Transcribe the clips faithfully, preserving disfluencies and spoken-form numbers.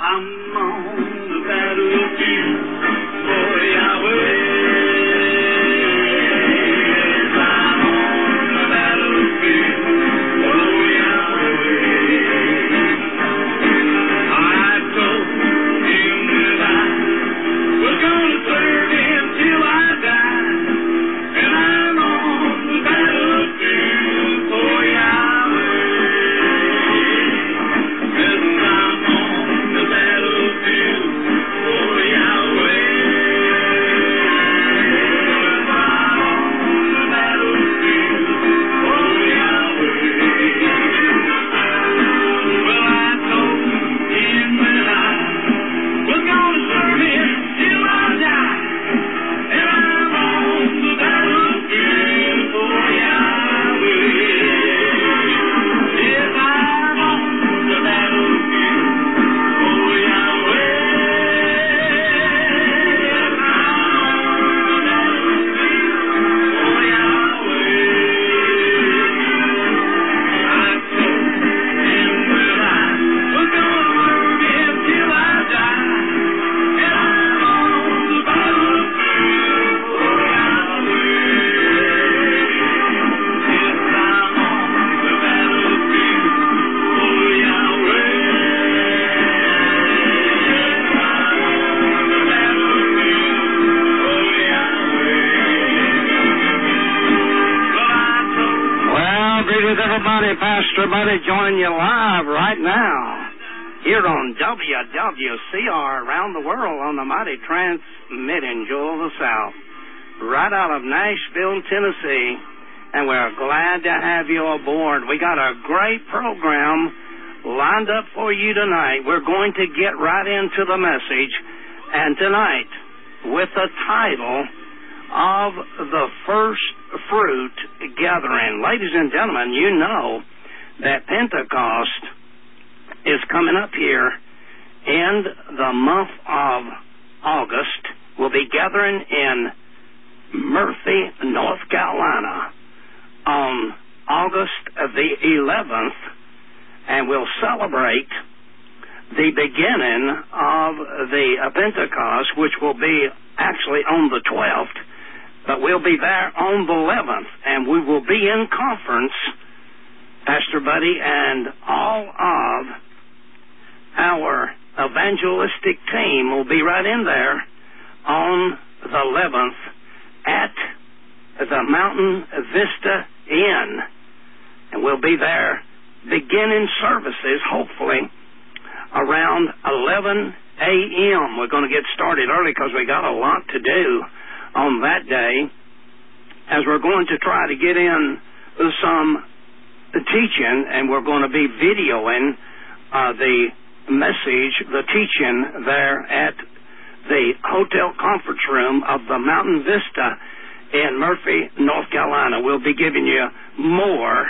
I'm on the battlefield for Yahweh. I'm on the battlefield for Yahweh. I told him that I was going to serve him till I died, and I'm on the battlefield for Yahweh. Yes, I'm on the battlefield for Yahweh. I'm on the battlefield for Yahweh. Well, I told him that I was going to serve him till I died, and I'm on the battlefield for Yahweh. Yes, I'm on the battlefield for Yahweh. Yes, I'm on the battlefield for Yahweh. I told him that I was going to serve him till I died, and I'm on the battlefield for Yahweh. Yes, I'm on the battlefield for Yahweh. Yes, I'm on the battlefield for Yahweh. Well, greetings everybody. Pastor Buddy joining you live right now here on W W C R around the world on the mighty transmitting Jewel of the South, right out of Nashville, Tennessee, and we're glad to have you aboard. We got a great program lined up for you tonight. We're going to get right into the message, and tonight with the title of the First Fruit Gathering. Ladies and gentlemen, you know that Pentecost is coming up here in the month of August. We'll be gathering in Murphy, North Carolina on August the eleventh, and we'll celebrate the beginning of the uh, Pentecost, which will be actually on the twelfth, but we'll be there on the eleventh, and we will be in conference, Pastor Buddy, and all of our evangelistic team will be right in there on the eleventh at the Mountain Vista Inn, and we'll be there beginning services, hopefully, around eleven a.m. We're going to get started early because we got a lot to do on that day, as we're going to try to get in some teaching, and we're going to be videoing uh, the message, the teaching there at the hotel conference room of the Mountain Vista in Murphy, North Carolina. We'll be giving you more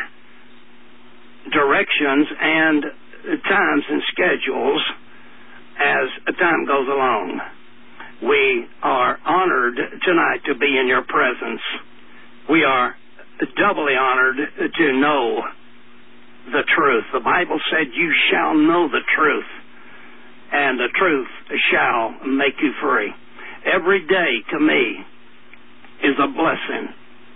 directions and times and schedules as time goes along. We are honored tonight to be in your presence. We are doubly honored to know the truth. The Bible said, you shall know the truth, and the truth shall make you free. Every day to me is a blessing.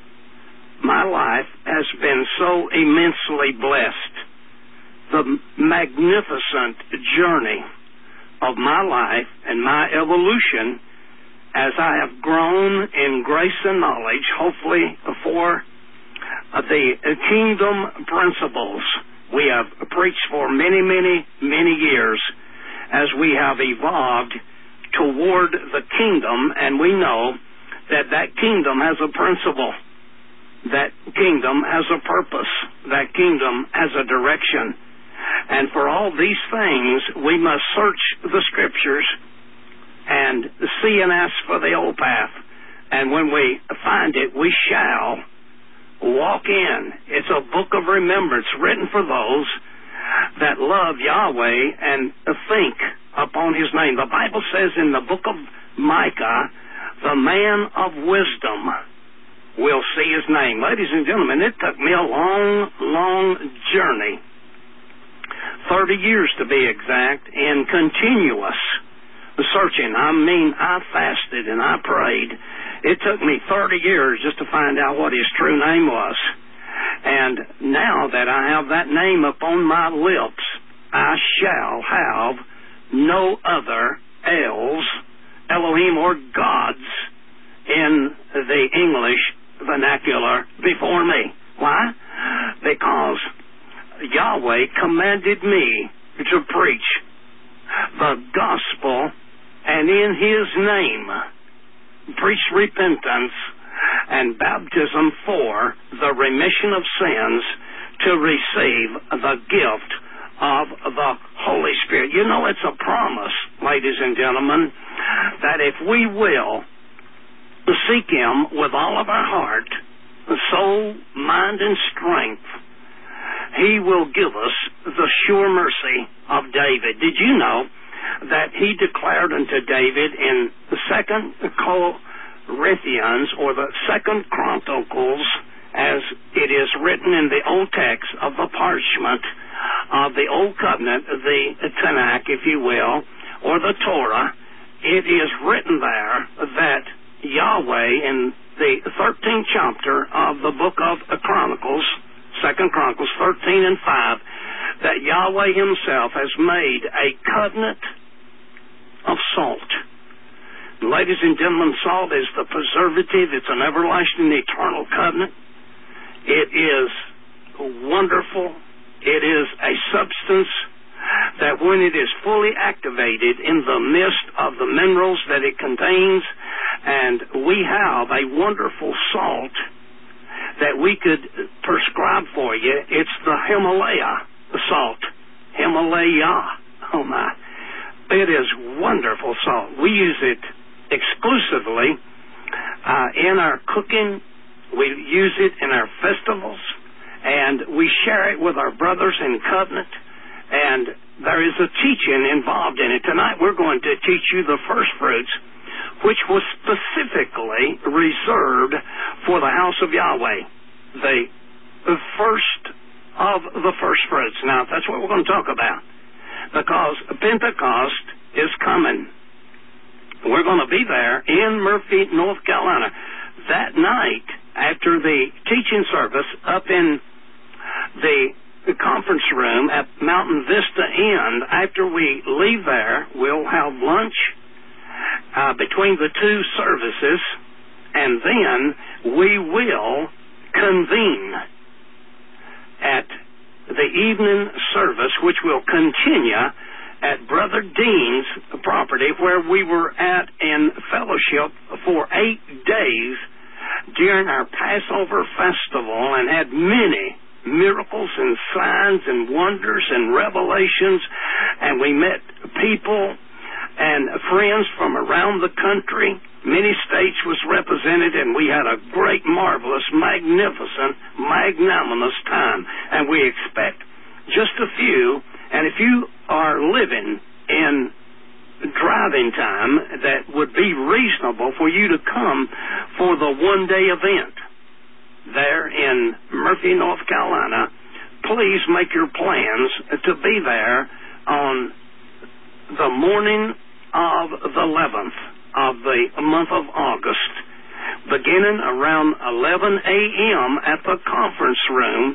My life has been so immensely blessed. The magnificent journey of my life and my evolution as I have grown in grace and knowledge, hopefully for the kingdom principles we have preached for many, many, many years, as we have evolved toward the kingdom, and we know that that kingdom has a principle, that kingdom has a purpose, that kingdom has a direction. And for all these things, we must search the Scriptures and see and ask for the old path. And when we find it, we shall walk in. It's a book of remembrance written for those that love Yahweh and think upon His name. The Bible says in the book of Micah, the man of wisdom will see His name. Ladies and gentlemen, it took me a long, long journey, thirty years to be exact, in continuous searching. I mean, I fasted and I prayed. It took me thirty years just to find out what his true name was. And now that I have that name upon my lips, I shall have no other Els, Elohim, or gods in the English vernacular before me. Why? Because Yahweh commanded me to preach the gospel, and in His name preach repentance and baptism for the remission of sins, to receive the gift of the Holy Spirit. You know, it's a promise, ladies and gentlemen, that if we will seek Him with all of our heart, soul, mind, and strength, He will give us the sure mercy of David. Did you know that He declared unto David in the second Corinthians, or the second Chronicles, as it is written in the old text of the parchment of the Old Covenant, the Tanakh, if you will, or the Torah, it is written there that Yahweh, in the thirteenth chapter of the book of Chronicles, Second Chronicles thirteen and five, that Yahweh Himself has made a covenant of salt. Ladies and gentlemen, salt is the preservative. It's an everlasting, eternal covenant. It is wonderful. It is a substance that when it is fully activated in the midst of the minerals that it contains, and we have a wonderful salt that we could prescribe for you. It's the Himalaya salt. Himalaya. Oh my. It is wonderful salt. We use it exclusively uh, in our cooking. We use it in our festivals, and we share it with our brothers in covenant, and there is a teaching involved in it. Tonight we're going to teach you the first fruits, which was specifically reserved for the house of Yahweh, the, the first of the first fruits. Now, that's what we're going to talk about, because Pentecost is coming. We're going to be there in Murphy, North Carolina. That night, after the teaching service up in the, the conference room at Mountain Vista Inn, after we leave there, we'll have lunch uh, between the two services, and then we will convene at the evening service, which will continue at Brother Dean's property, where we were at in fellowship for eight days during our Passover festival, and had many miracles and signs and wonders and revelations, and we met people and friends from around the country. Many states was represented, and we had a great, marvelous, magnificent, magnanimous time. And we expect just a few, and if you are living in driving time, that would be reasonable for you to come for the one-day event there in Murphy, North Carolina. Please make your plans to be there on the morning of the eleventh of the month of August, beginning around eleven a.m. at the conference room.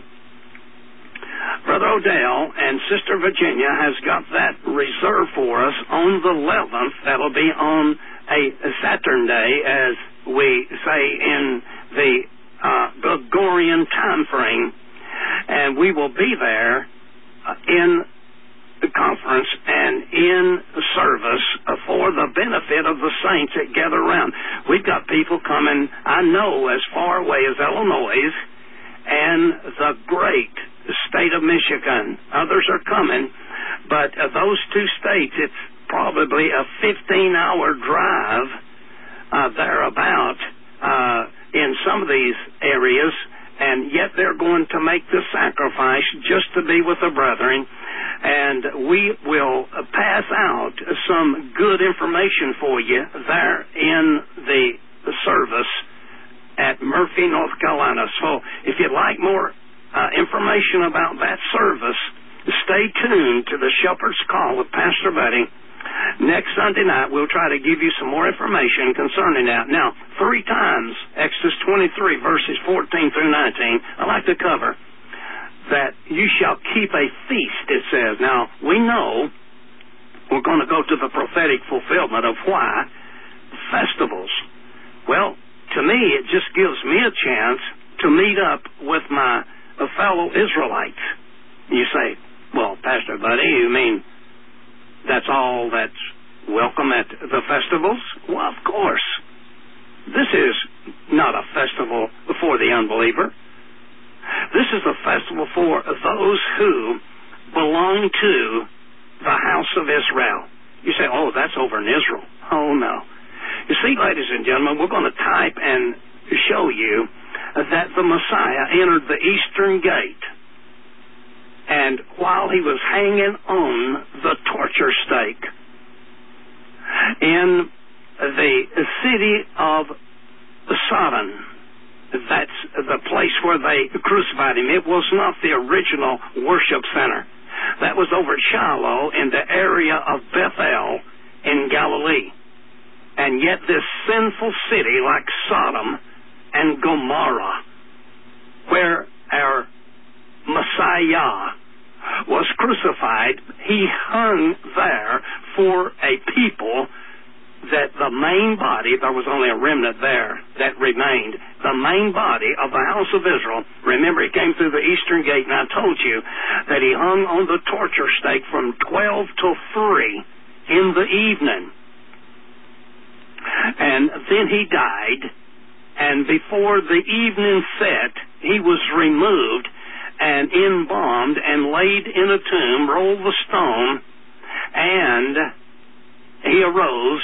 Brother Odell and Sister Virginia has got that reserved for us on the eleventh. That'll be on a Saturday, as we say in the uh, Gregorian time frame, and we will be there uh, in the conference and in service for the benefit of the saints that gather around. We've got people coming, I know, as far away as Illinois and the great state of Michigan. Others are coming, but uh, those two states, it's probably a fifteen-hour drive uh, thereabout uh, in some of these areas, and yet they're going to make the sacrifice just to be with the brethren. And we will pass out some good information for you there in the service at Murphy, North Carolina. So if you'd like more uh, information about that service, stay tuned to the Shepherd's Call with Pastor Buddy. Next Sunday night, we'll try to give you some more information concerning that. Now, three times, Exodus twenty-three, verses fourteen through nineteen, I like to cover that you shall keep a feast, it says. Now, we know we're going to go to the prophetic fulfillment of why festivals. Well, to me, it just gives me a chance to meet up with my fellow Israelites. You say, well, Pastor Buddy, you mean that's all that's welcome at the festivals? Well, of course. This is not a festival for the unbeliever. This is a festival for those who belong to the house of Israel. You say, oh, that's over in Israel. Oh, no. You see, ladies and gentlemen, we're going to type and show you that the Messiah entered the eastern gate. And while he was hanging on the torture stake in the city of Sodom, that's the place where they crucified him. It was not the original worship center. That was over at Shiloh in the area of Bethel in Galilee. And yet this sinful city like Sodom and Gomorrah, where our Messiah was crucified, he hung there for a people that the main body, there was only a remnant there that remained, the main body of the house of Israel. Remember, he came through the eastern gate, and I told you that he hung on the torture stake from twelve till three in the evening. And then he died, and before the evening set, he was removed and embalmed and laid in a tomb, rolled the stone, and he arose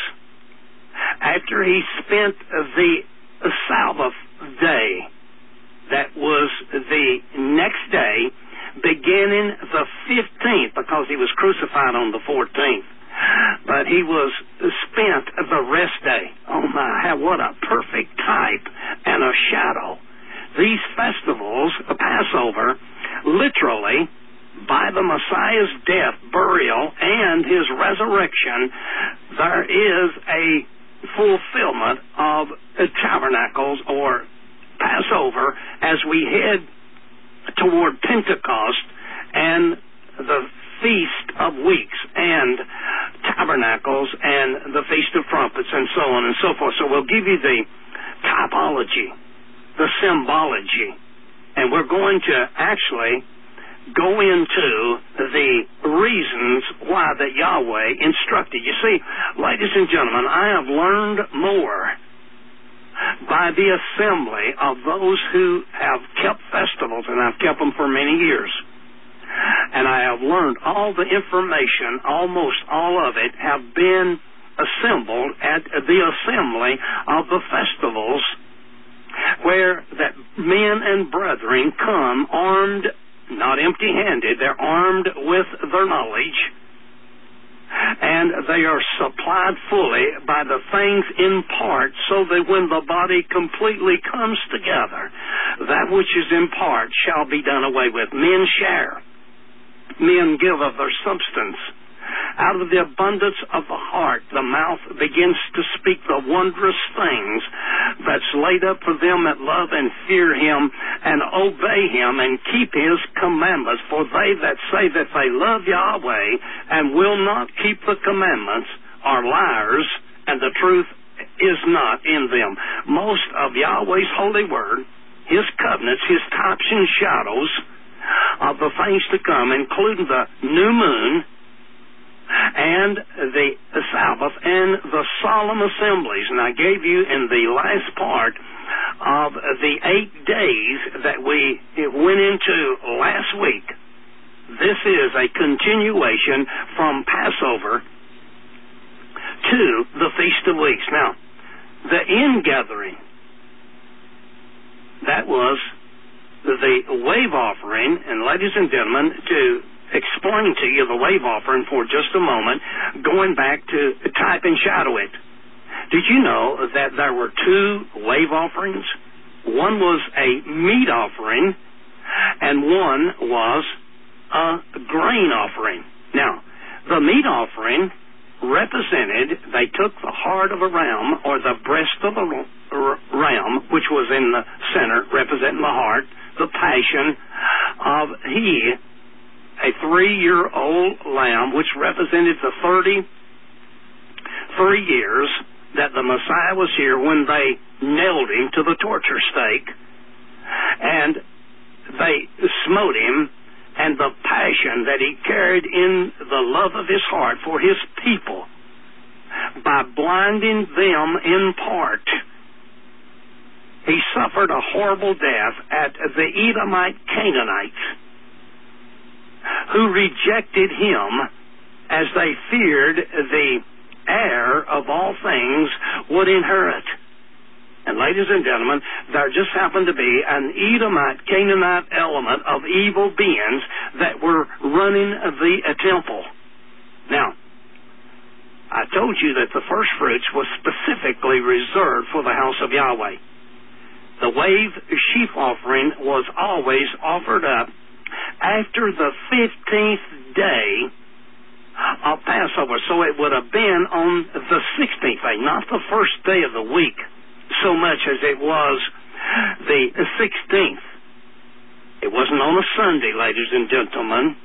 after he spent the Sabbath day. That was the next day, beginning the fifteenth, because he was crucified on the fourteenth. But he was spent the rest day. Oh my, what a perfect type and a shadow. These festivals, the Passover, literally, by the Messiah's death, burial, and his resurrection, there is a fulfillment of tabernacles or Passover as we head toward Pentecost and the Feast of Weeks and Tabernacles and the Feast of Trumpets and so on and so forth. So we'll give you the typology, the symbology, and we're going to actually go into the reasons why that Yahweh instructed. You see, ladies and gentlemen, I have learned more by the assembly of those who have kept festivals, and I've kept them for many years. And I have learned all the information, almost all of it, have been assembled at the assembly of the festivals, where that men and brethren come armed, not empty-handed, they're armed with their knowledge, and they are supplied fully by the things in part, so that when the body completely comes together, that which is in part shall be done away with. Men share. Men give of their substance. Out of the abundance of the heart, the mouth begins to speak the wondrous things that's laid up for them that love and fear him and obey him and keep his commandments. For they that say that they love Yahweh and will not keep the commandments are liars, and the truth is not in them. Most of Yahweh's holy word, his covenants, his types and shadows of the things to come, including the new moon and the Sabbath and the solemn assemblies. And I gave you in the last part of the eight days that we went into last week. This is a continuation from Passover to the Feast of Weeks. Now, the ingathering, that was the wave offering, and ladies and gentlemen, to explain to you the wave offering for just a moment, going back to type and shadow it. Did you know that there were two wave offerings? One was a meat offering, and one was a grain offering. Now, the meat offering represented, they took the heart of a ram, or the breast of a ram, which was in the center, representing the heart, the passion of he, a three-year-old lamb, which represented the thirty-three years that the Messiah was here when they nailed him to the torture stake, and they smote him, and the passion that he carried in the love of his heart for his people by blinding them in part. He suffered a horrible death at the Edomite Canaanites, who rejected him as they feared the heir of all things would inherit. And ladies and gentlemen, there just happened to be an Edomite, Canaanite element of evil beings that were running the uh, temple. Now, I told you that the first fruits was specifically reserved for the house of Yahweh. The wave sheaf offering was always offered up after the fifteenth day of Passover. So it would have been on the sixteenth day, not the first day of the week, so much as it was the sixteenth. It wasn't on a Sunday, ladies and gentlemen,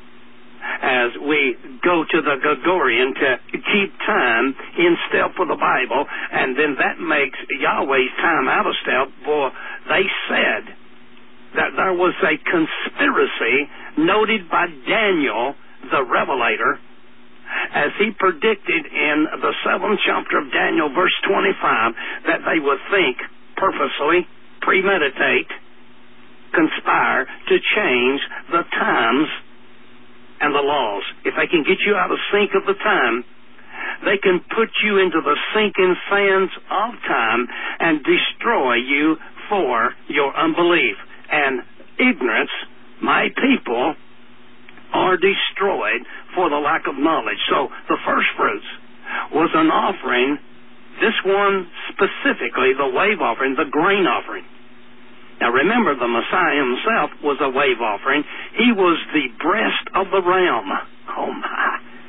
as we go to the Gregorian to keep time in step with the Bible, and then that makes Yahweh's time out of step. For they said that there was a conspiracy noted by Daniel the Revelator, as he predicted in the seventh chapter of Daniel, verse twenty-five, that they would think, purposely, premeditate, conspire to change the times and the laws. If they can get you out of sync of the time, they can put you into the sinking sands of time and destroy you for your unbelief. And ignorance, my people, are destroyed for the lack of knowledge. So the first fruits was an offering, this one specifically, the wave offering, the grain offering. Now remember, the Messiah himself was a wave offering. He was the breast of the ram. Oh my.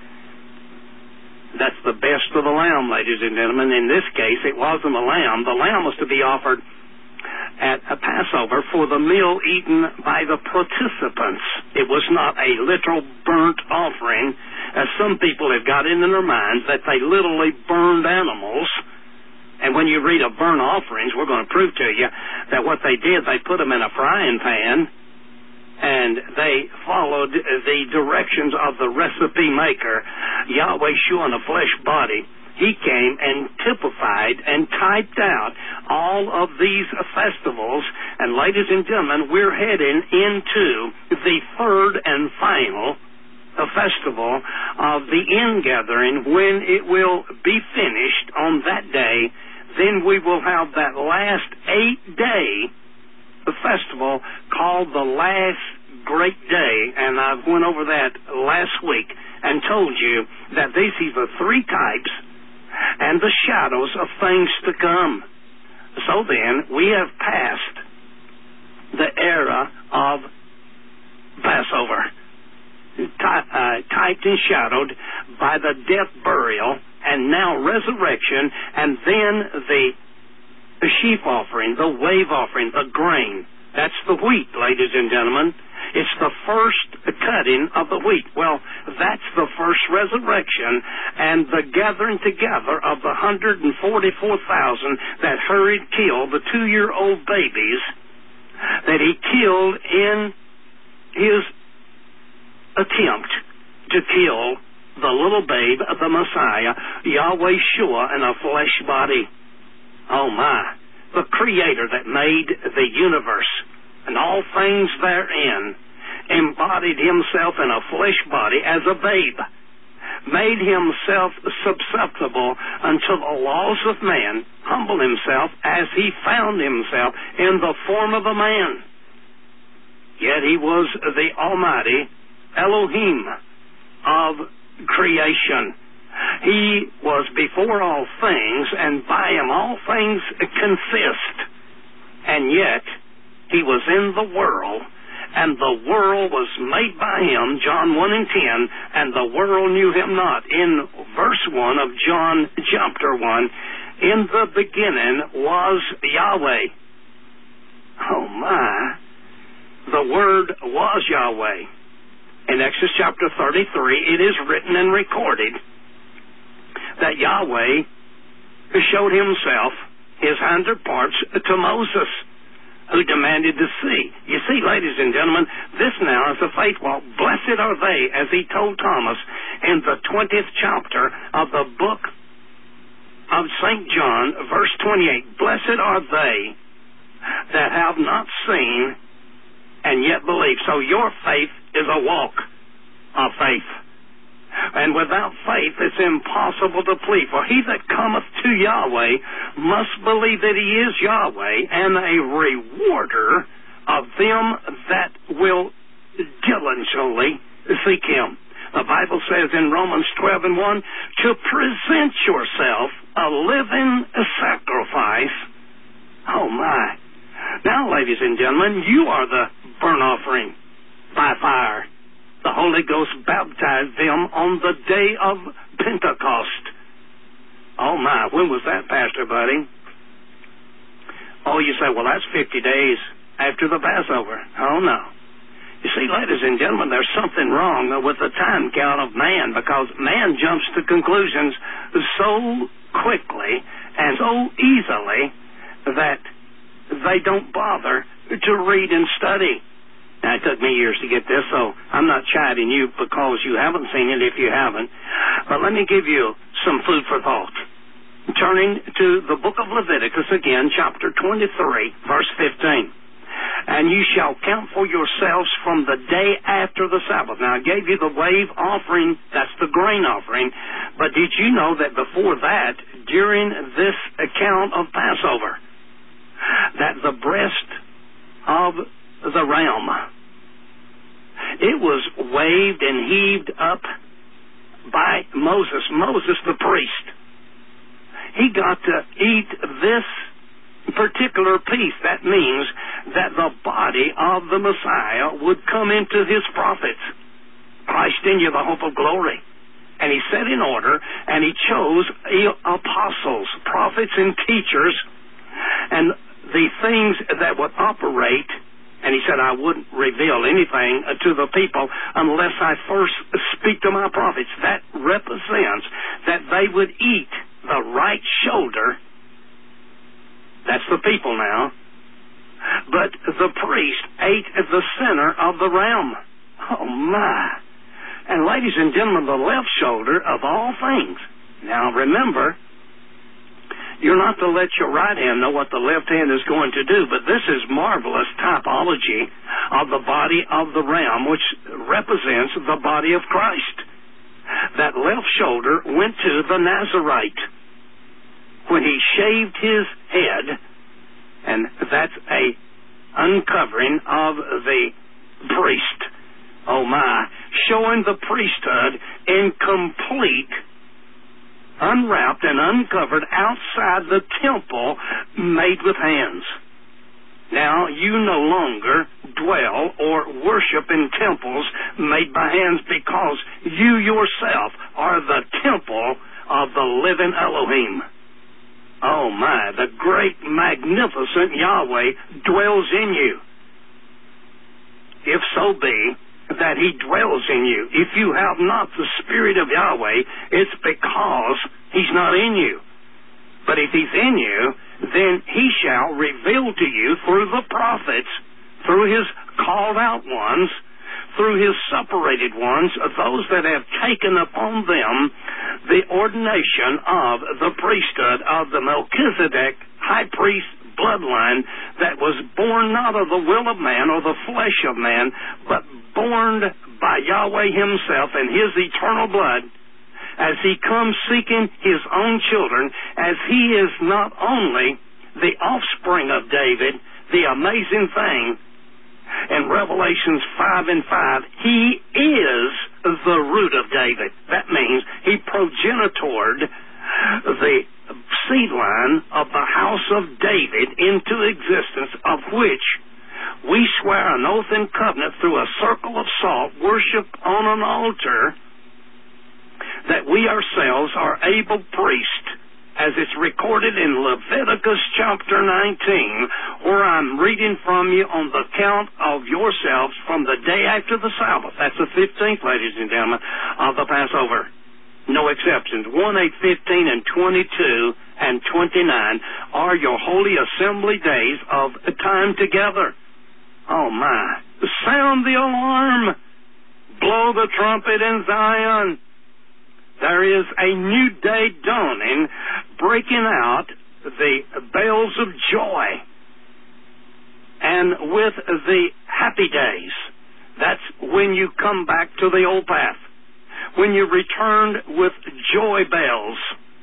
That's the best of the lamb, ladies and gentlemen. In this case, it wasn't a lamb. The lamb was to be offered at a Passover for the meal eaten by the participants. It was not a literal burnt offering, as some people have got in their minds that they literally burned animals. And when you read of burnt offerings, we're going to prove to you that what they did, they put them in a frying pan, and they followed the directions of the recipe maker, Yahweh Shua, in a flesh body. He came and typified and typed out all of these festivals. And ladies and gentlemen, we're heading into the third and final festival of the ingathering, when it will be finished on that day. Then we will have that last eight-day festival called the Last Great Day. And I went over that last week and told you that these are the three types and the shadows of things to come. So then, we have passed the era of Passover, ty- uh, typed and shadowed by the death, burial, and now resurrection, and then the, the sheaf offering, the wave offering, the grain. That's the wheat, ladies and gentlemen. It's the first cutting of the wheat. Well, that's the first resurrection and the gathering together of the one hundred forty-four thousand that hurried killed the two-year-old babies that he killed in his attempt to kill the little babe, the Messiah, Yahweh Shua, in a flesh body. Oh my. The Creator that made the universe and all things therein embodied himself in a flesh body as a babe, made himself susceptible unto the laws of man, humbled himself as he found himself in the form of a man. Yet he was the Almighty Elohim of creation. He was before all things, and by him all things consist. And yet, he was in the world and the world was made by him, John one and ten, and the world knew him not. In verse one of John chapter one, in the beginning was Yahweh. Oh my. The Word was Yahweh. In Exodus chapter thirty-three, it is written and recorded that Yahweh showed himself, his hinder parts, to Moses, who demanded to see. You see, ladies and gentlemen, this now is a faith walk. Blessed are they, as he told Thomas in the twentieth chapter of the book of Saint John, verse twenty-eight. Blessed are they that have not seen and yet believe. So your faith is a walk of faith. And without faith, it's impossible to please. For he that cometh to Yahweh must believe that he is Yahweh, and a rewarder of them that will diligently seek him. The Bible says in Romans twelve and one, to present yourself a living sacrifice. Oh my. Now, ladies and gentlemen, you are the burnt offering by fire. The Holy Ghost baptized them on the day of Pentecost. Oh my, when was that, Pastor Buddy? Oh, you say, well, that's fifty days after the Passover. Oh no. You see, ladies and gentlemen, there's something wrong with the time count of man, because man jumps to conclusions so quickly and so easily that they don't bother to read and study. Now, it took me years to get this, so I'm not chiding you because you haven't seen it if you haven't. But let me give you some food for thought. Turning to the book of Leviticus again, chapter twenty-three, verse fifteen. And you shall count for yourselves from the day after the Sabbath. Now, I gave you the wave offering, that's the grain offering. But did you know that before that, during this account of Passover, that the breast of the ram, it was waved and heaved up by Moses, Moses the priest. He got to eat this particular piece. That means that the body of the Messiah would come into his prophets. Christ in you, the hope of glory. And he set in order, and he chose apostles, prophets, and teachers, and the things that would operate. And he said, I wouldn't reveal anything to the people unless I first speak to my prophets. That represents that they would eat the right shoulder. That's the people now. But the priest ate the center of the ram. Oh, my. And ladies and gentlemen, the left shoulder of all things. Now, remember, you're not to let your right hand know what the left hand is going to do, but this is marvelous typology of the body of the ram, which represents the body of Christ. That left shoulder went to the Nazarite when he shaved his head, and that's a uncovering of the priest. Oh my, showing the priesthood in complete, unwrapped and uncovered outside the temple made with hands. Now, you no longer dwell or worship in temples made by hands, because you yourself are the temple of the living Elohim. Oh my, the great, magnificent Yahweh dwells in you. If so be that he dwells in you. If you have not the Spirit of Yahweh, it's because he's not in you. But if he's in you, then he shall reveal to you through the prophets, through his called out ones, through his separated ones, those that have taken upon them the ordination of the priesthood of the Melchizedek high priest bloodline, that was born not of the will of man or the flesh of man, but born by Yahweh himself and his eternal blood, as he comes seeking his own children, as he is not only the offspring of David, the amazing thing, in Revelations five and five, he is the root of David. That means he progenitored the seed line of the house of David into existence, of which we swear an oath and covenant through a circle of salt, worship on an altar, that we ourselves are able priests, as it's recorded in Leviticus chapter nineteen, where I'm reading from you on the count of yourselves from the day after the Sabbath. That's the fifteenth, ladies and gentlemen, of the Passover. No exceptions. one, eight, fifteen, and twenty-two, and twenty-nine are your holy assembly days of time together. Oh, my. Sound the alarm. Blow the trumpet in Zion. There is a new day dawning, breaking out the bells of joy. And with the happy days, that's when you come back to the old path. When you return with joy bells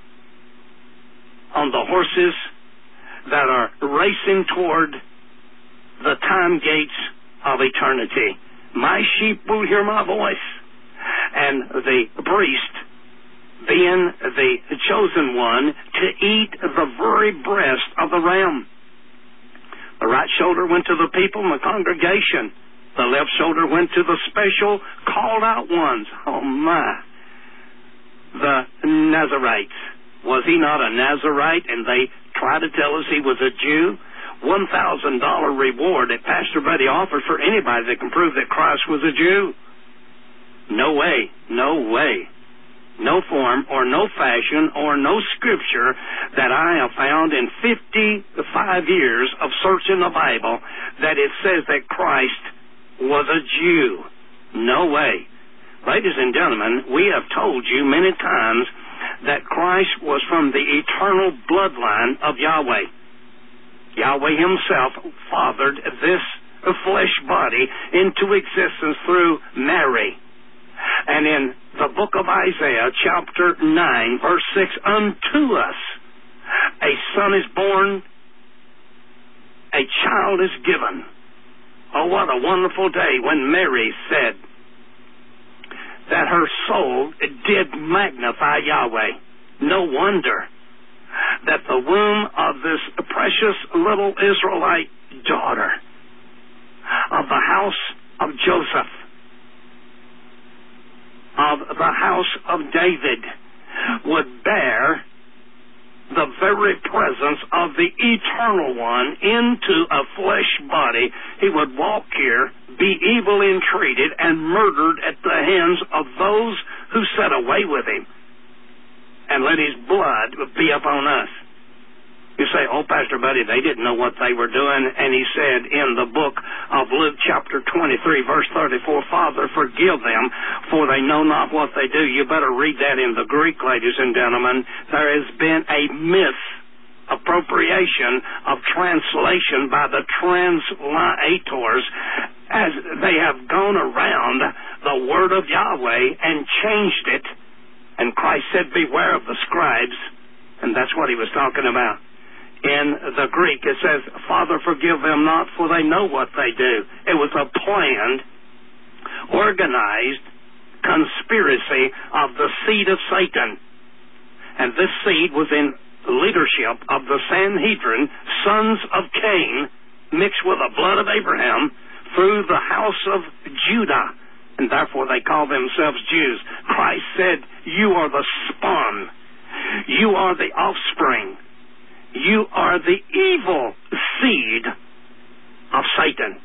on the horses that are racing toward the time gates of eternity. My sheep will hear my voice, and the priest, being the chosen one, to eat the very breast of the ram. The right shoulder went to the people in the congregation. The left shoulder went to the special called out ones. Oh, my. The Nazarites. Was he not a Nazarite? And they tried to tell us he was a Jew. one thousand dollars reward that Pastor Buddy offers for anybody that can prove that Christ was a Jew. No way. No way. No form or no fashion or no scripture that I have found in fifty-five years of searching the Bible that it says that Christ was a Jew. No way. Ladies and gentlemen, we have told you many times that Christ was from the eternal bloodline of Yahweh. Yahweh himself fathered this flesh body into existence through Mary. And in the book of Isaiah, chapter nine, verse six, unto us a son is born, a child is given. Oh, what a wonderful day when Mary said that her soul did magnify Yahweh. No wonder that the womb of this precious little Israelite daughter of the house of Joseph, of the house of David, would bear the very presence of the Eternal One into a flesh body. He would walk here, be evilly entreated, and murdered at the hands of those who sat away with him, and let his blood be upon us. You say, oh, Pastor Buddy, they didn't know what they were doing. And he said in the book of Luke chapter twenty-three, verse thirty-four, Father, forgive them, for they know not what they do. You better read that in the Greek, ladies and gentlemen. There has been a misappropriation of translation by the translators as they have gone around the word of Yahweh and changed it. And Christ said, beware of the scribes. And that's what he was talking about. In the Greek, it says, Father, forgive them not, for they know what they do. It was a planned, organized conspiracy of the seed of Satan. And this seed was in leadership of the Sanhedrin, sons of Cain, mixed with the blood of Abraham, through the house of Judah. And therefore they call themselves Jews. Christ said, you are the spawn. You are the offspring. You are the evil seed of Satan,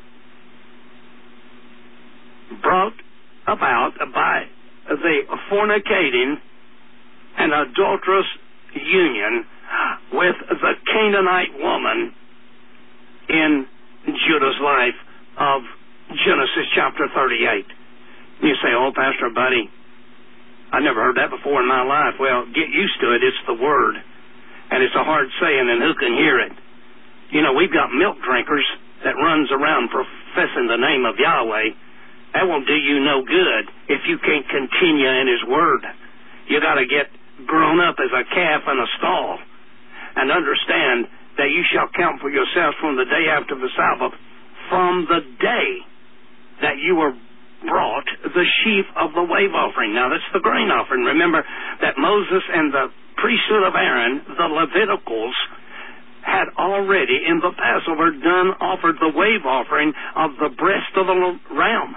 brought about by the fornicating and adulterous union with the Canaanite woman in Judah's life of Genesis chapter thirty-eight. You say, oh, Pastor Buddy, I never heard that before in my life. Well, get used to it. It's the Word. And it's a hard saying, and who can hear it? You know, we've got milk drinkers that runs around professing the name of Yahweh. That won't do you no good if you can't continue in His Word. You got to get grown up as a calf in a stall and understand that you shall count for yourselves from the day after the Sabbath, from the day that you were brought the sheaf of the wave offering. Now, that's the grain offering. Remember that Moses and the priesthood of Aaron, the Leviticals, had already in the Passover done offered the wave offering of the breast of the ram.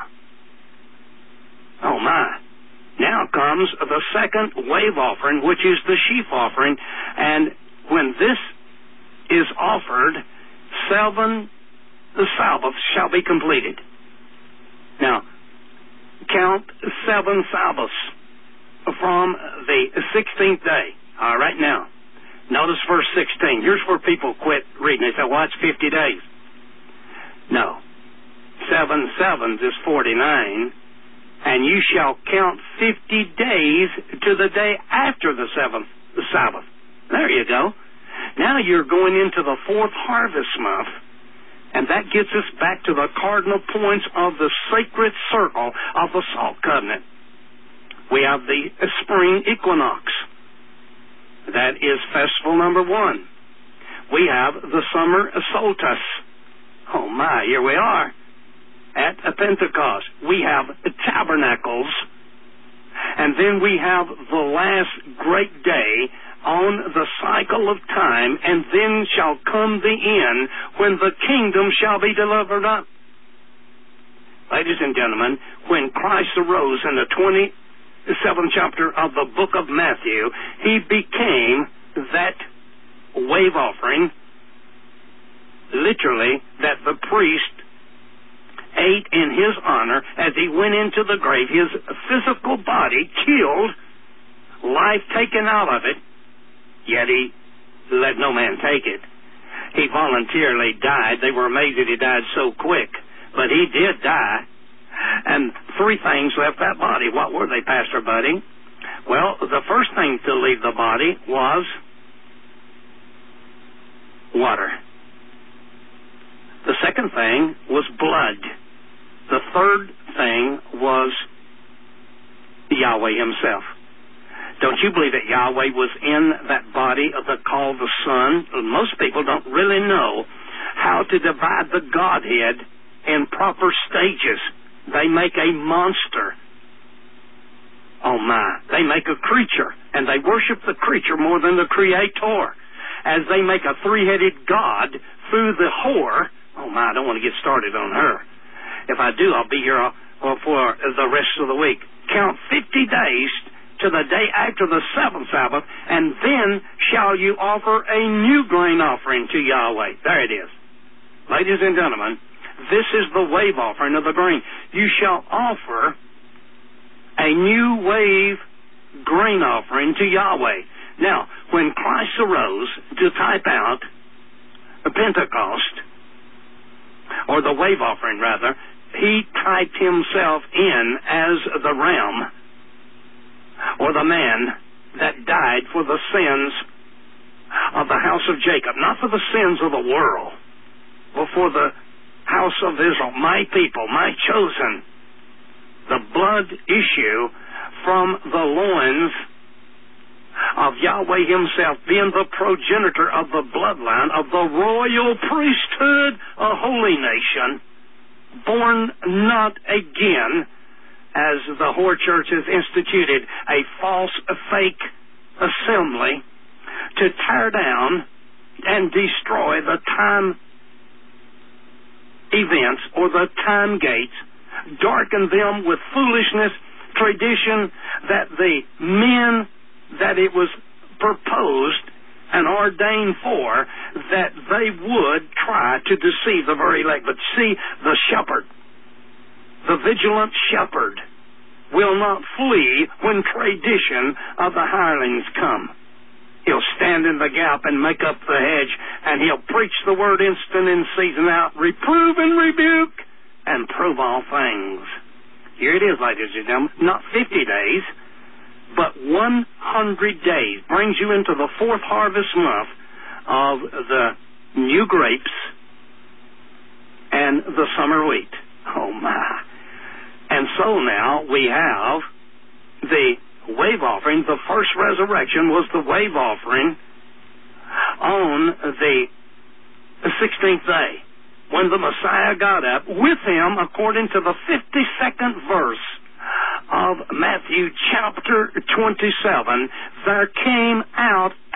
Oh my. Now comes the second wave offering, which is the sheaf offering, and when this is offered, seven Sabbaths shall be completed. Now, count seven Sabbaths from the sixteenth day. All right, now, notice verse sixteen. Here's where people quit reading. They say, well, it's fifty days. No. Seven sevens is forty-nine, and you shall count fifty days to the day after the seventh the Sabbath. There you go. Now you're going into the fourth harvest month, and that gets us back to the cardinal points of the sacred circle of the salt covenant. We have the spring equinox. That is festival number one. We have the summer solstice. Oh my, here we are at a Pentecost. We have tabernacles. And then we have the last great day on the cycle of time, and then shall come the end when the kingdom shall be delivered up. Ladies and gentlemen, when Christ arose in the twenty-seventh chapter of the book of Matthew, he became that wave offering, literally, that the priest ate in his honor as he went into the grave, his physical body killed, life taken out of it, yet he let no man take it. He voluntarily died. They were amazed that he died so quick, but he did die. And three things left that body. What were they, Pastor Buddy? Well, the first thing to leave the body was water. The second thing was blood. The third thing was Yahweh himself. Don't you believe that Yahweh was in that body of the called the Son? Most people don't really know how to divide the Godhead in proper stages. They make a monster. Oh my. They make a creature, and they worship the creature more than the Creator. As they make a three-headed God through the whore. Oh my, I don't want to get started on her. If I do, I'll be here for the rest of the week. Count fifty days to the day after the seventh Sabbath, and then shall you offer a new grain offering to Yahweh. There it is. Ladies and gentlemen, this is the wave offering of the grain. You shall offer a new wave grain offering to Yahweh. Now, when Christ arose to type out the Pentecost, or the wave offering rather, he typed himself in as the ram, or the man that died for the sins of the house of Jacob, not for the sins of the world, but for the house of Israel, my people, my chosen. The blood issue from the loins of Yahweh himself, being the progenitor of the bloodline of the royal priesthood, a holy nation, born not again, as the whore church has instituted a false, a fake assembly to tear down and destroy the time events or the time gates, darken them with foolishness, tradition, that the men that it was proposed and ordained for, that they would try to deceive the very elect. But see, the shepherd, the vigilant shepherd, will not flee when tradition of the hirelings come. He'll stand in the gap and make up the hedge, and he'll preach the word instant in season out, reprove and rebuke, and prove all things. Here it is, ladies and gentlemen, not fifty days, but one hundred days brings you into the fourth harvest month of the new grapes and the summer wheat. Oh my. And so now we have the wave offering. The first resurrection was the wave offering on the sixteenth day, when the Messiah got up. With him, according to the fifty-second verse of Matthew chapter twenty-seven, there came out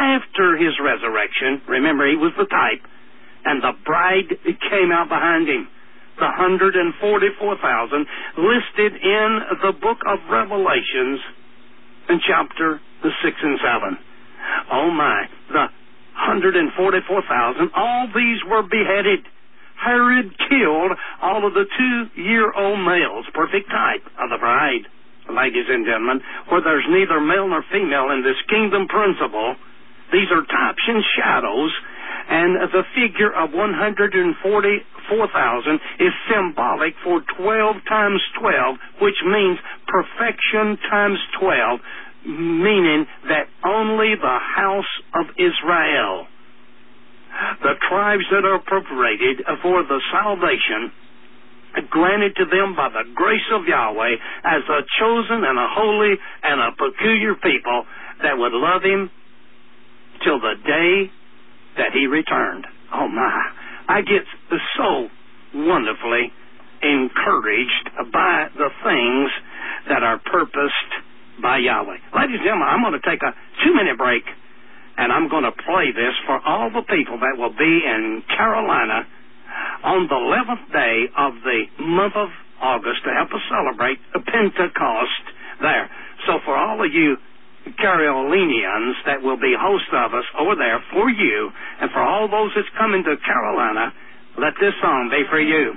after his resurrection, remember he was the type, and the bride came out behind him. The one hundred forty-four thousand listed in the book of Revelations in chapter six and seven. Oh my, the one hundred forty-four thousand, all these were beheaded. Herod killed all of the two-year-old males, perfect type of the bride. Ladies and gentlemen, where there's neither male nor female in this kingdom principle, these are types and shadows, and the figure of one hundred forty-four thousand is symbolic for twelve times twelve, which means perfection times twelve, meaning that only the house of Israel, the tribes that are appropriated for the salvation granted to them by the grace of Yahweh as a chosen and a holy and a peculiar people that would love him till the day that he returned. Oh my, I get so wonderfully encouraged by the things that are purposed by Yahweh. Ladies and gentlemen, I'm going to take a two-minute break, and I'm going to play this for all the people that will be in Carolina on the eleventh day of the month of August to help us celebrate Pentecost there. So for all of you Carolinians that will be hosts of us over there, for you, and for all those that's coming to Carolina, let this song be for you.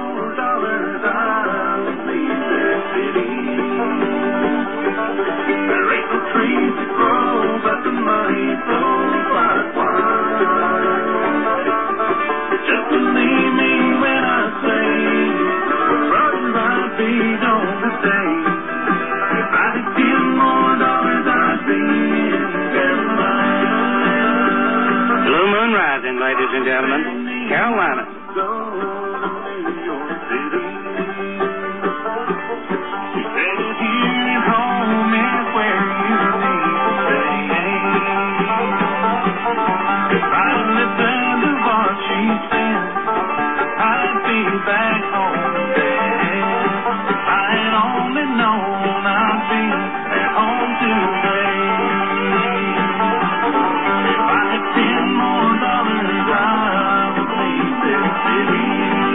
There ain't no trees that grow, but the money flows like wine. Just believe me when I say, brother, I'd be gone today. If I had ten more dollars, I'd be in Carolina. Blue Moon Rising, ladies and gentlemen, Carolina. Go to your city. You said here at home is where you need to stay. If I listened to what she said, I'd be back home today. If I had only known I'd be at home today. If I had ten more dollars, I would leave this city.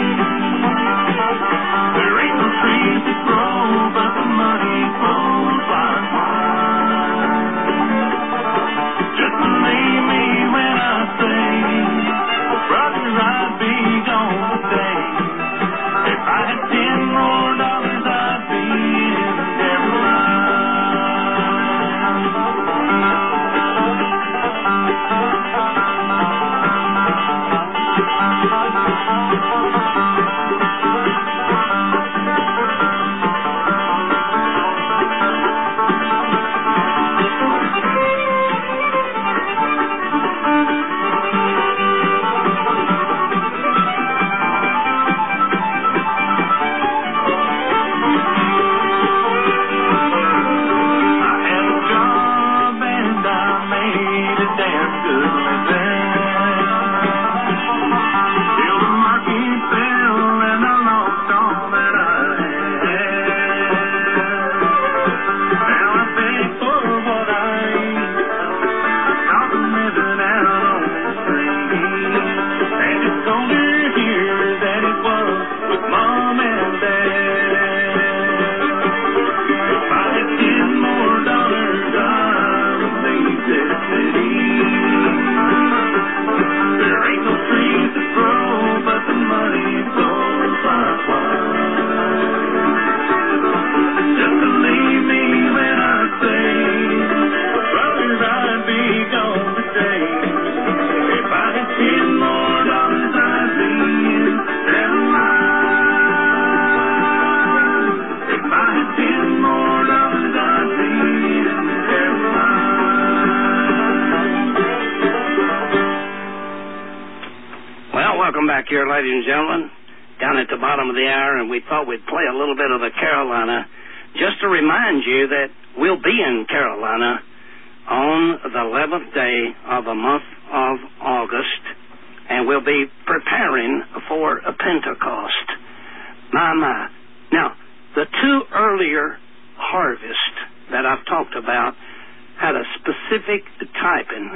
There ain't no trees that grow, but the money flows like wine. Just believe me when I say, brother, I'd be gone today. If I had ten more dollars, I'd be in Carolina. Here, ladies and gentlemen, down at the bottom of the hour, and we thought we'd play a little bit of the Carolina just to remind you that we'll be in Carolina on the eleventh day of the month of August, and we'll be preparing for a Pentecost. My, my. Now, the two earlier harvests that I've talked about had a specific typing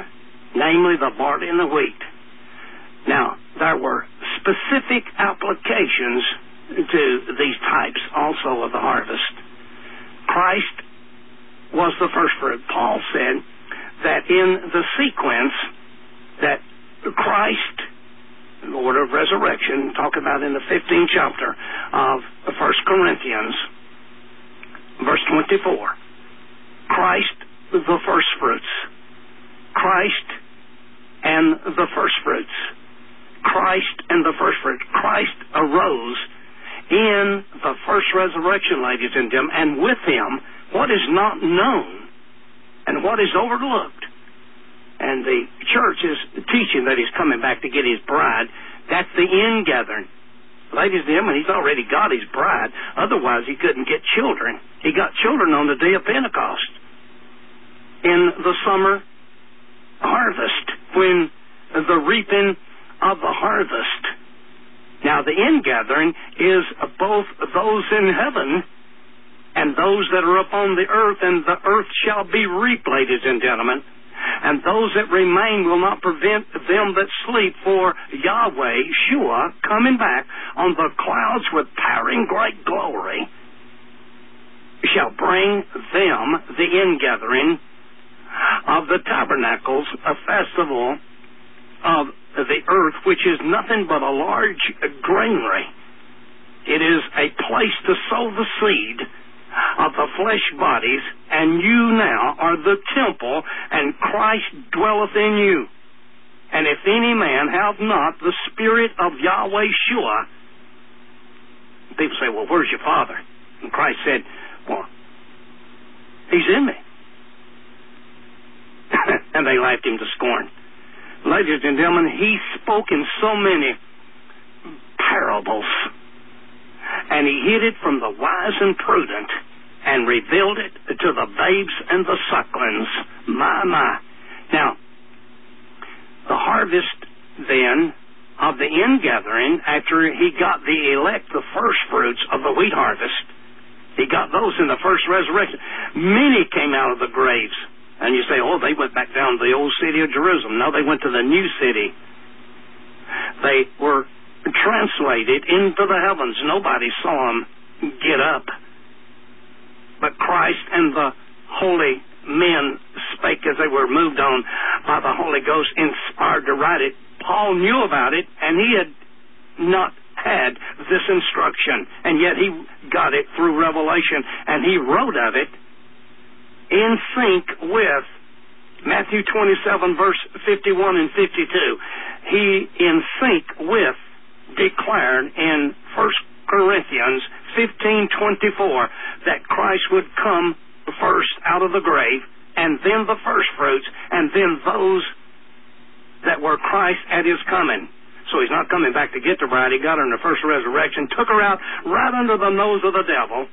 namely the barley and the wheat. Now, there were specific applications to these types also of the harvest. Christ was the first fruit. Paul said that in the sequence that Christ, in the order of resurrection, talk about in the fifteenth chapter of First Corinthians, verse twenty-four, Christ the first fruits, Christ and the first fruits, Christ and the first fruits. Christ arose in the first resurrection, ladies and gentlemen, and with him what is not known and what is overlooked. And the church is teaching that he's coming back to get his bride. That's the ingathering. Ladies and gentlemen, he's already got his bride. Otherwise, he couldn't get children. He got children on the day of Pentecost in the summer harvest, when the reaping of the harvest. Now, the ingathering is both those in heaven and those that are upon the earth, and the earth shall be reaped, ladies and gentlemen. And those that remain will not prevent them that sleep, for Yahweh, Shua, coming back on the clouds with towering great glory, shall bring them the ingathering of the tabernacles, a festival of the earth, which is nothing but a large granary. It is a place to sow the seed of the flesh bodies, and you now are the temple, and Christ dwelleth in you. And if any man have not the Spirit of Yahweh Shua, people say, well, where's your Father? And Christ said, well, he's in me. And they laughed him to scorn. Ladies and gentlemen, he spoke in so many parables, and he hid it from the wise and prudent, and revealed it to the babes and the sucklings. My, my. Now, the harvest, then, of the ingathering, after he got the elect, the first fruits of the wheat harvest, he got those in the first resurrection. Many came out of the graves. And you say, oh, they went back down to the old city of Jerusalem. No, they went to the new city. They were translated into the heavens. Nobody saw them get up. But Christ and the holy men spake as they were moved on by the Holy Ghost, inspired to write it. Paul knew about it, and he had not had this instruction, and yet he got it through revelation, and he wrote of it in sync with Matthew twenty-seven, verse fifty-one and fifty-two. He, in sync with, declared in First Corinthians fifteen twenty-four that Christ would come first out of the grave, and then the first fruits, and then those that were Christ at his coming. So he's not coming back to get the bride. He got her in the first resurrection, took her out right under the nose of the devil.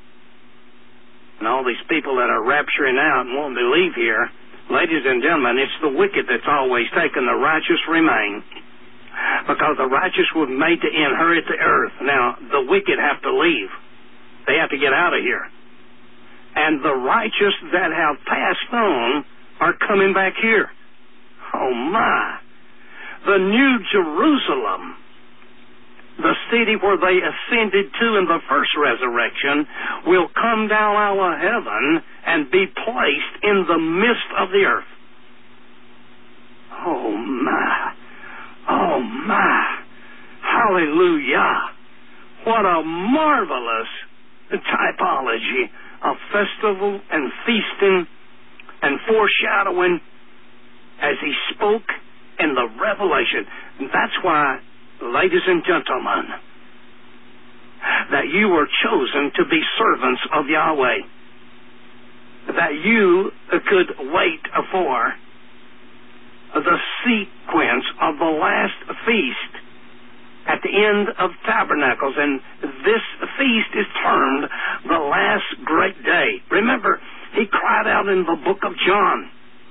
And all these people that are rapturing out and won't believe here, ladies and gentlemen, it's the wicked that's always taken. The righteous remain, because the righteous were made to inherit the earth. Now, the wicked have to leave. They have to get out of here. And the righteous that have passed on are coming back here. Oh, my. The New Jerusalem, the city where they ascended to in the first resurrection, will come down out of heaven and be placed in the midst of the earth. Oh, my. Oh, my. Hallelujah. What a marvelous typology of festival and feasting and foreshadowing as he spoke in the revelation. And that's why, ladies and gentlemen, that you were chosen to be servants of Yahweh, that you could wait for the sequence of the last feast at the end of Tabernacles, and this feast is termed the last great day. Remember, he cried out in the book of John,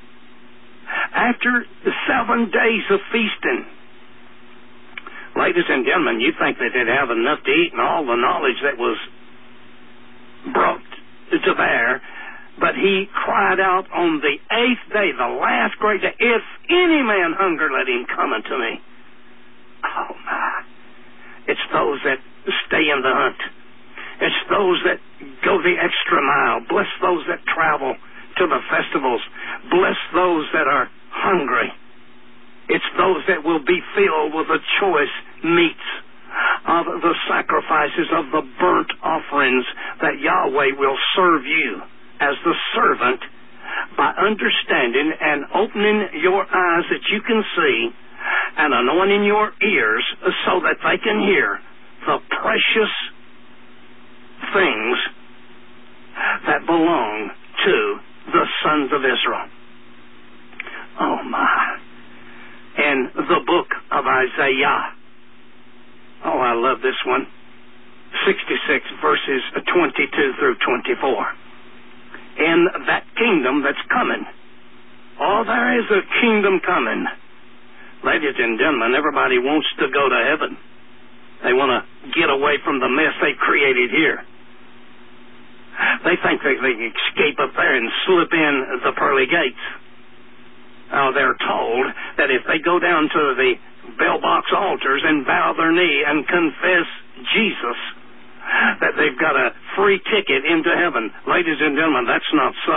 after the seven days of feasting. Ladies and gentlemen, you think that they'd have enough to eat, and all the knowledge that was brought to bear But he cried out on the eighth day, the last great day, if any man hunger, let him come unto me. Oh, my. It's those that stay in the hunt. It's those that go the extra mile. Bless those that travel to the festivals. Bless those that are hungry. It's those that will be filled with the choice meats of the sacrifices of the burnt offerings that Yahweh will serve you as the servant by understanding and opening your eyes that you can see and anointing your ears so that they can hear the precious things that belong to the sons of Israel. Oh my. In the book of Isaiah. Oh, I love this one. sixty-six verses twenty-two through twenty-four. In that kingdom that's coming. Oh, there is a kingdom coming. Ladies and gentlemen, everybody wants to go to heaven. They want to get away from the mess they created here. They think they can escape up there and slip in the pearly gates. Oh, they're told that if they go down to the bell box altars and bow their knee and confess Jesus, that they've got a free ticket into heaven. Ladies and gentlemen, that's not so.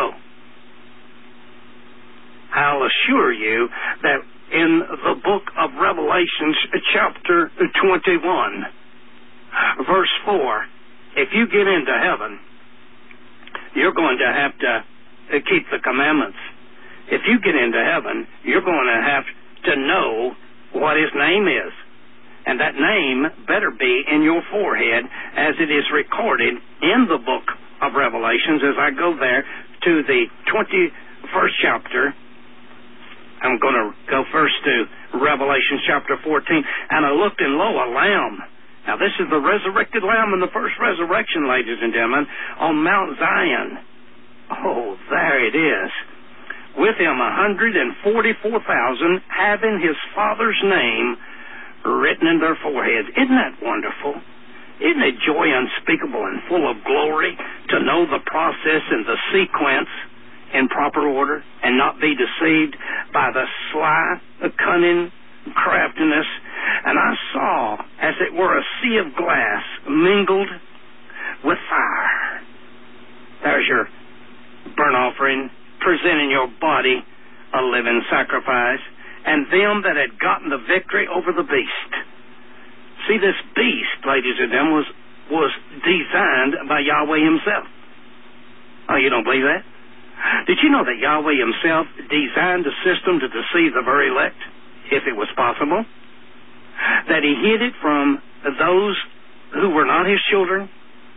I'll assure you that in the book of Revelations, chapter twenty-one, verse four, if you get into heaven, you're going to have to keep the commandments. If you get into heaven, you're going to have to know what his name is. And that name better be in your forehead as it is recorded in the book of Revelations. As I go there to the twenty-first chapter, I'm going to go first to Revelation chapter fourteen. And I looked, and lo, a lamb. Now, this is the resurrected lamb in the first resurrection, ladies and gentlemen, on Mount Zion. Oh, there it is. With him one hundred forty-four thousand, having his Father's name written in their foreheads. Isn't that wonderful? Isn't it joy unspeakable and full of glory to know the process and the sequence in proper order and not be deceived by the sly, the cunning craftiness? And I saw, as it were, a sea of glass mingled with fire. There's your burnt offering, presenting your body a living sacrifice, and them that had gotten the victory over the beast. See, this beast, ladies and gentlemen, was, was designed by Yahweh himself. Oh, you don't believe that? Did you know that Yahweh himself designed a system to deceive the very elect, if it was possible? That he hid it from those who were not his children,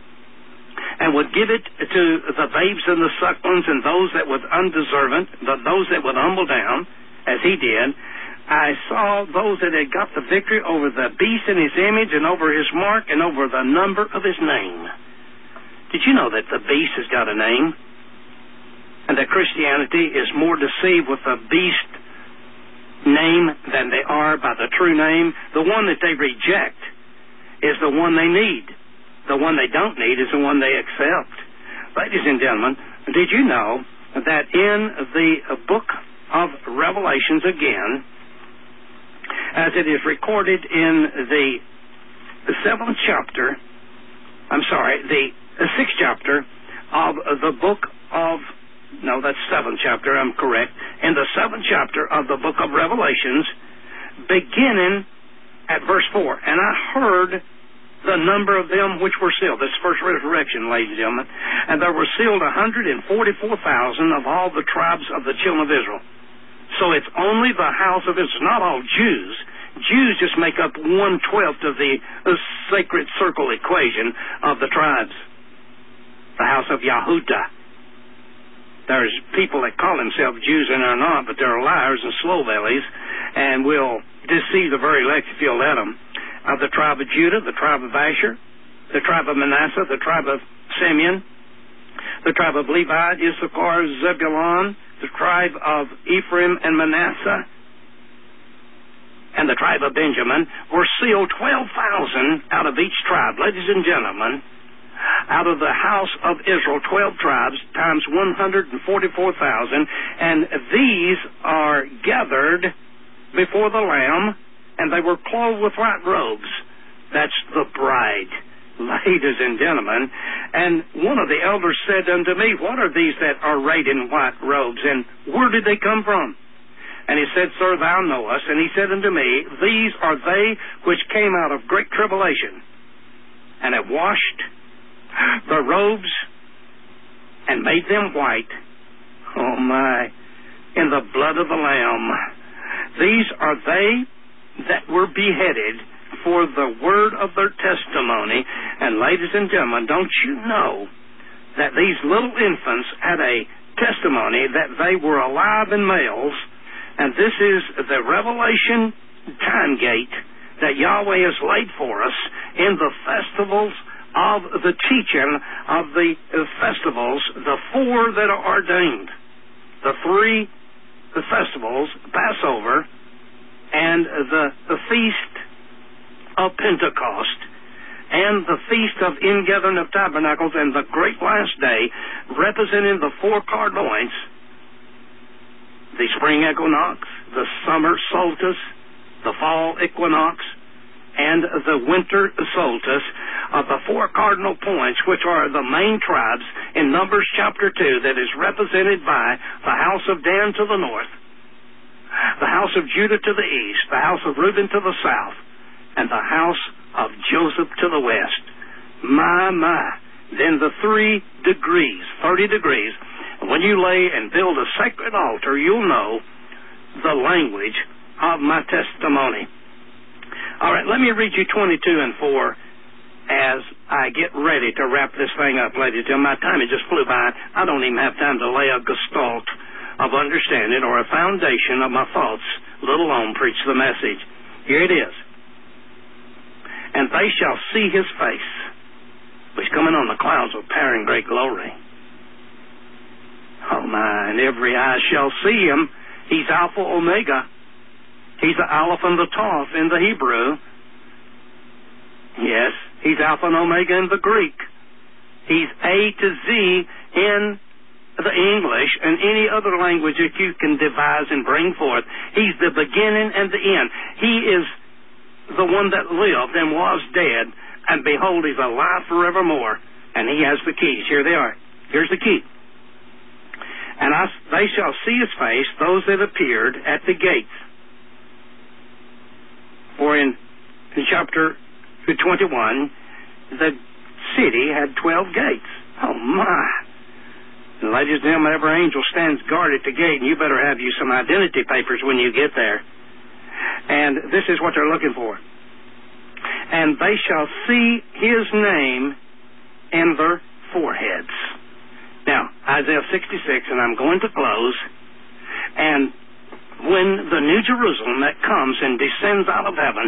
and would give it to the babes and the sucklings and those that were undeserving, those that would humble down, as he did. I saw those that had got the victory over the beast in his image and over his mark and over the number of his name. Did you know that the beast has got a name? And that Christianity is more deceived with the beast name than they are by the true name? The one that they reject is the one they need. The one they don't need is the one they accept. Ladies and gentlemen, did you know that in the book of Revelations again, as it is recorded in the seventh chapter, I'm sorry, the sixth chapter of the book of, no, that's seventh chapter, I'm correct, in the seventh chapter of the book of Revelations, beginning at verse four, and I heard the number of them which were sealed. This first resurrection, ladies and gentlemen. And there were sealed one hundred forty-four thousand of all the tribes of the children of Israel. So it's only the house of Israel, not all Jews. Jews just make up one-twelfth of the, the sacred circle equation of the tribes. The house of Yahudah. There's people that call themselves Jews and are not, but they're liars and slow bellies and will deceive the very elect if you'll let them. Of the tribe of Judah, the tribe of Asher, the tribe of Manasseh, the tribe of Simeon, the tribe of Levi, Issachar, Zebulun, the tribe of Ephraim and Manasseh, and the tribe of Benjamin were sealed twelve thousand out of each tribe. Ladies and gentlemen, out of the house of Israel, twelve tribes times one hundred forty-four thousand, and these are gathered before the Lamb, and they were clothed with white robes. That's the bride, ladies and gentlemen. And one of the elders said unto me, what are these that are arrayed in white robes, and where did they come from? And he said, Sir, thou knowest. And he said unto me, these are they which came out of great tribulation, and have washed the robes and made them white, oh my, in the blood of the Lamb. These are they that were beheaded for the word of their testimony. And ladies and gentlemen, don't you know that these little infants had a testimony that they were alive in males? And this is the Revelation time gate that Yahweh has laid for us in the festivals of the teaching of the festivals, the four that are ordained. The three the festivals, Passover, and the, the Feast of Pentecost, and the Feast of Ingathering of Tabernacles, and the Great Last Day, representing the four cardinal points: the spring equinox, the summer solstice, the fall equinox, and the winter solstice, of the four cardinal points, which are the main tribes in Numbers chapter two, that is represented by the house of Dan to the north, the house of Judah to the east, the house of Reuben to the south, and the house of Joseph to the west. My, my. Then the three degrees, thirty degrees. When you lay and build a sacred altar, you'll know the language of my testimony. All right, let me read you twenty-two and four as I get ready to wrap this thing up, ladies and gentlemen. My time has just flew by. I don't even have time to lay a gestalt of understanding or a foundation of my thoughts, let alone preach the message. Here it is. And they shall see his face, which coming on the clouds will appear in great glory. Oh my, and every eye shall see him. He's Alpha Omega. He's the Aleph and the Toph in the Hebrew. Yes, he's Alpha and Omega in the Greek. He's A to Z in the English and any other language that you can devise and bring forth. He's the beginning and the end. He is the one that lived and was dead, and behold, he's alive forevermore. And he has the keys. Here they are. Here's the key. And I, they shall see his face, those that appeared at the gates. For in, in chapter twenty-one, the city had twelve gates. Oh, my. And ladies and gentlemen, every angel stands guard at the gate, and you better have you some identity papers when you get there. And this is what they're looking for. And they shall see his name in their foreheads. Now, Isaiah sixty-six, and I'm going to close. And when the New Jerusalem that comes and descends out of heaven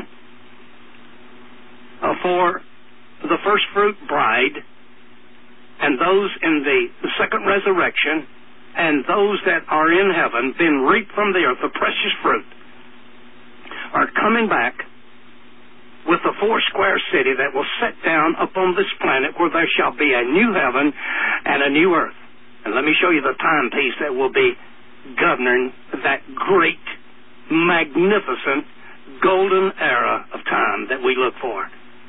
uh, for the first fruit bride, and those in the second resurrection, and those that are in heaven, been reaped from the earth, the precious fruit, are coming back with the four square city that will set down upon this planet, where there shall be a new heaven and a new earth. And let me show you the timepiece that will be governing that great, magnificent, golden era of time that we look for.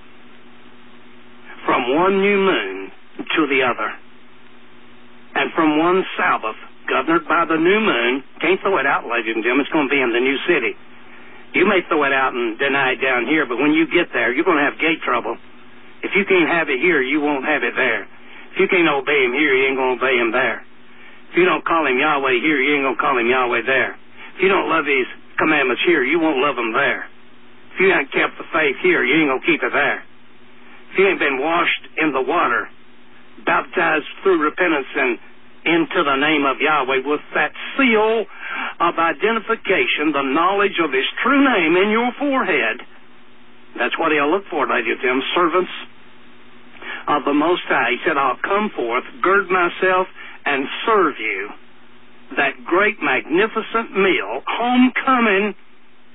From one new moon to the other, and from one Sabbath governed by the new moon. Can't throw it out, ladies and gentlemen. It's going to be in the new city. You may throw it out and deny it down here, but when you get there, you're going to have gate trouble. If you can't have it here, you won't have it there. If you can't obey him here, you ain't going to obey him there. If you don't call him Yahweh here, you ain't going to call him Yahweh there. If you don't love his commandments here, you won't love him there. If you ain't kept the faith here, you ain't going to keep it there. If you ain't been washed in the water, baptized through repentance and into the name of Yahweh with that seal of identification, the knowledge of his true name in your forehead, that's what he'll look for, ladies and gentlemen, servants of the Most High. He said, I'll come forth, gird myself, and serve you that great, magnificent meal, homecoming,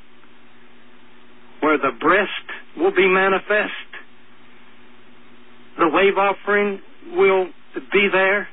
where the breast will be manifest, The wave offering will be there.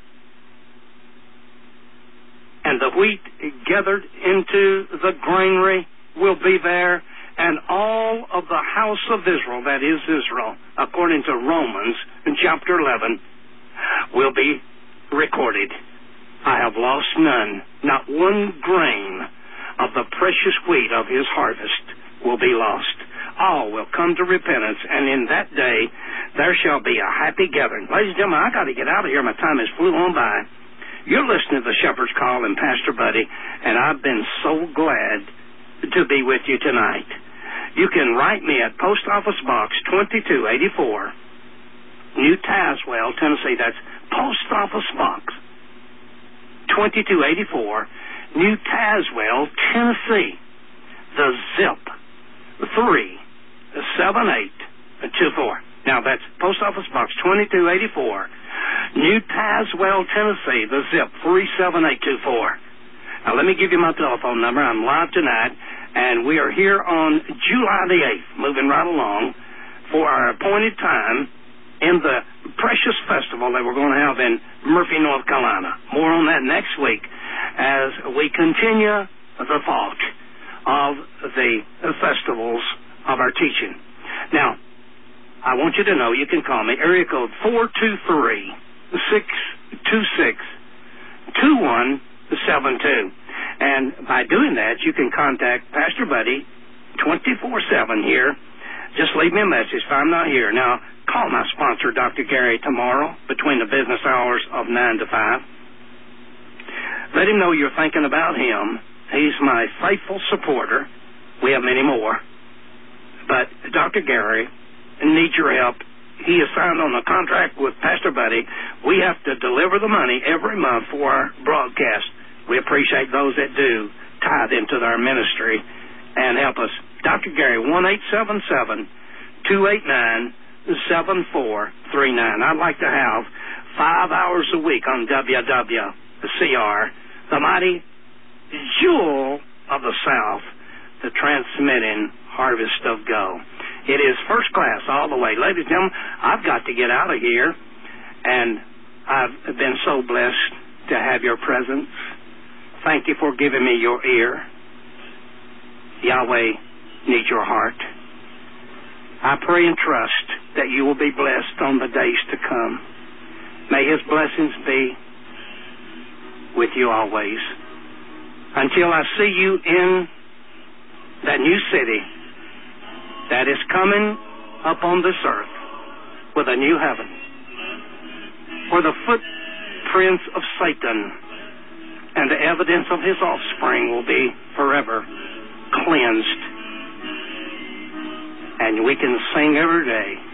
And the wheat gathered into the granary will be there. And all of the house of Israel, that is Israel, according to Romans in chapter eleven, will be recorded. I have lost none. Not one grain of the precious wheat of his harvest will be lost. All will come to repentance, and in that day there shall be a happy gathering. Ladies and gentlemen, I got to get out of here. My time has flew on by. You're listening to the Shepherd's Call and Pastor Buddy, and I've been so glad to be with you tonight. You can write me at Post Office Box twenty-two eighty-four, New Tazewell, Tennessee. That's Post Office Box twenty-two eighty-four, New Tazewell, Tennessee. The zip three seven eight two four. Now that's Post Office Box twenty-two eighty-four, New Tazewell, Tennessee. The zip three seven eight two four. Now let me give you my telephone number. I'm live tonight, and we are here on July the eighth, moving right along for our appointed time in the precious festival that we're going to have in Murphy, North Carolina. More on that next week as we continue the thought of the festivals of our teaching. Now, I want you to know you can call me, area code four two three, six two six, two one seven two. And by doing that, you can contact Pastor Buddy twenty-four seven here. Just leave me a message if I'm not here. Now, call my sponsor, Doctor Gary, tomorrow between the business hours of nine to five. Let him know you're thinking about him. He's my faithful supporter. We have many more. But Doctor Gary needs your help. He is signed on a contract with Pastor Buddy. We have to deliver the money every month for our broadcast. We appreciate those that do tithe into our ministry and help us. Doctor Gary, one eight seven seven, two eight nine, seven four three nine. I'd like to have five hours a week on W W C R, the mighty jewel of the South, the transmitting harvest of go. It is first class all the way. Ladies and gentlemen, I've got to get out of here, and I've been so blessed to have your presence. Thank you for giving me your ear. Yahweh needs your heart. I pray and trust that you will be blessed on the days to come. May his blessings be with you always. Until I see you in that new city that is coming upon this earth with a new heaven, where the footprints of Satan and the evidence of his offspring will be forever cleansed. And we can sing every day,